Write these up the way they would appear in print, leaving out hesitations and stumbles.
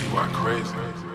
Going crazy.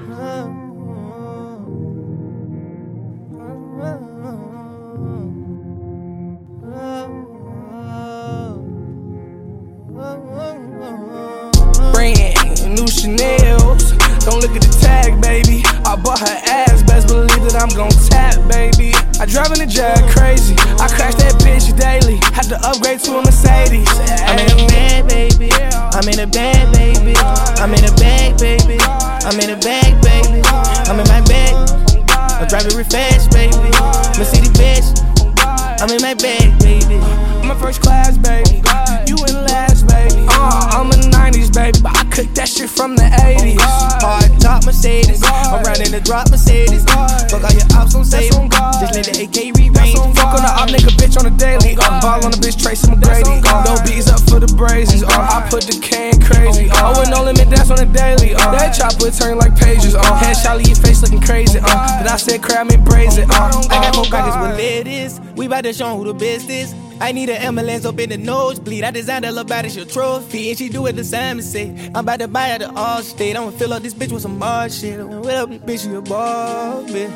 Brand new Chanel's. Don't look at the tag, baby. I bought her ass, best believe that I'm gon' tap, baby. I drive in the Jag crazy. I crash that bitch daily. Had to upgrade to a Mercedes. I'm in a bag, baby. I'm in a bag, baby. I'm in a bag, baby. I'm in a bag, baby. I'm in my bag. I drive it real fast, baby. Mercedes bitch. I'm in my bag, baby. I'm a first class, baby. You in last, baby. I'm a 90s, baby, but I cooked that shit from the 80s. Hard top Mercedes. I'm riding the drop Mercedes. Fuck all your ops, don't save them. Just let the AK re-range. Fuck on the op nigga bitch on the daily. Ball on the bitch Tracy McGrady. Throw beats up for the brazies. I put the can crazy. With no limit, that's on the daily. That chopper turn like pages. Headshot leave your face looking crazy. Then I said crab me braise it. I got more crackers with ladies. We bout to show who the best is. I need an ambulance up in the nosebleed. I designed a little body, she a trophy. And she do it the same as say. I'm about to buy her the Allstate. I'ma fill up this bitch with some more shit. What up, bitch, you a ball, bitch.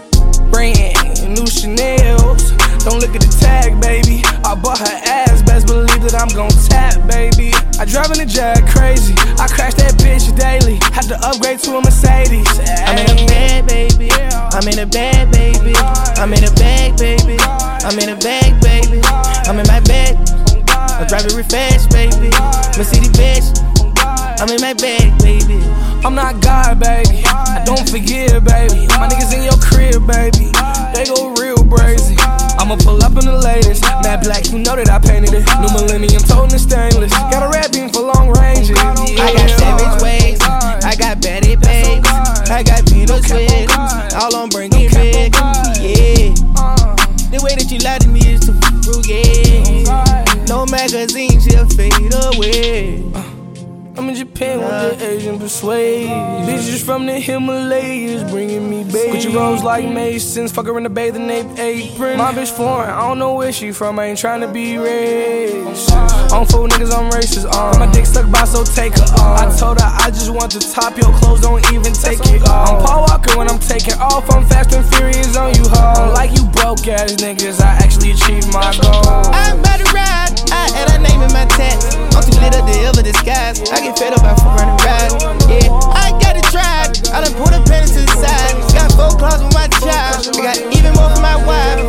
Brand new Chanel's. Don't look at the tag, baby. I bought her ass, best believe that I'm gon' tap, baby. I drive in the Jag crazy. I crash that bitch daily. Had to upgrade to a Mercedes. I'm in a bag, baby. I'm in a bag, baby. I'm in a bag, baby. I'm in a bag, baby. I'm in my bag. I drive it real fast, baby. Mercedes bitch. I'm in my bag, baby. I'm not God, baby. I don't forgive, baby. My niggas in your crib, baby. They go real brazy. I'ma pull up in the latest. Matte black, you know that I painted it. New millennium, toting the stainless. Got a red beam for long ranges. I got savage ways. I got baddie babes. I got Venus with all on bringing red. Yeah. The way that you lie to me is too frugal. No magazine, she'll fade away. I'm in Japan with the Asian persuade. Bitches from the Himalayas bringing me baby. Gucci rolls like Masons, fuck her in the bathing ape apron. My bitch foreign, I don't know where she from, I ain't tryna be rich. On fool niggas, I'm racist, my dick stuck by, so take her off. I told her I just want the top, your clothes don't even take it off. I'm Paul Walker when I'm taking off, I'm fast and furious on you, ho. Like you broke ass niggas, I actually achieved my goal. I'm about to ride, I add her name in my text. I'm too lit up to ever disguise. I get fed up after running ride. Yeah, I got it tried. I done pulled a pen to the side. Got 4 claws with my child. I got even more for my wife.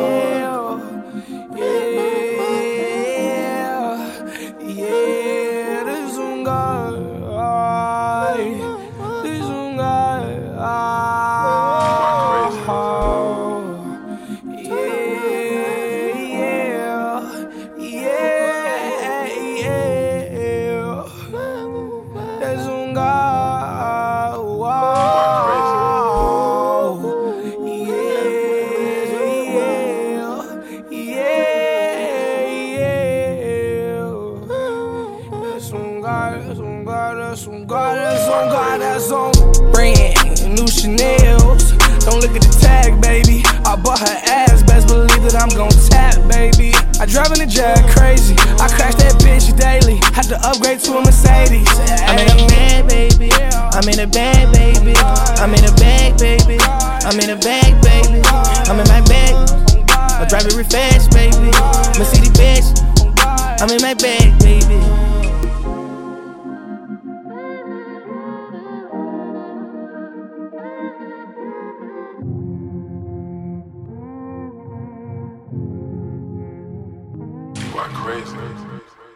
Yeah, this one guy. This one guy. That's on brand new Chanel's. Don't look at the tag, baby. I bought her ass, best believe that I'm gon' tap, baby. I drive in the Jag crazy. I crash that bitch daily. Had to upgrade to a Mercedes. I'm in a bag, baby. I'm in a bag, baby. I'm in a bag, baby. I'm in a bag, baby. I'm in my bag. I drive it real fast, baby. Mercedes bitch. I'm in my bag, baby. Going crazy.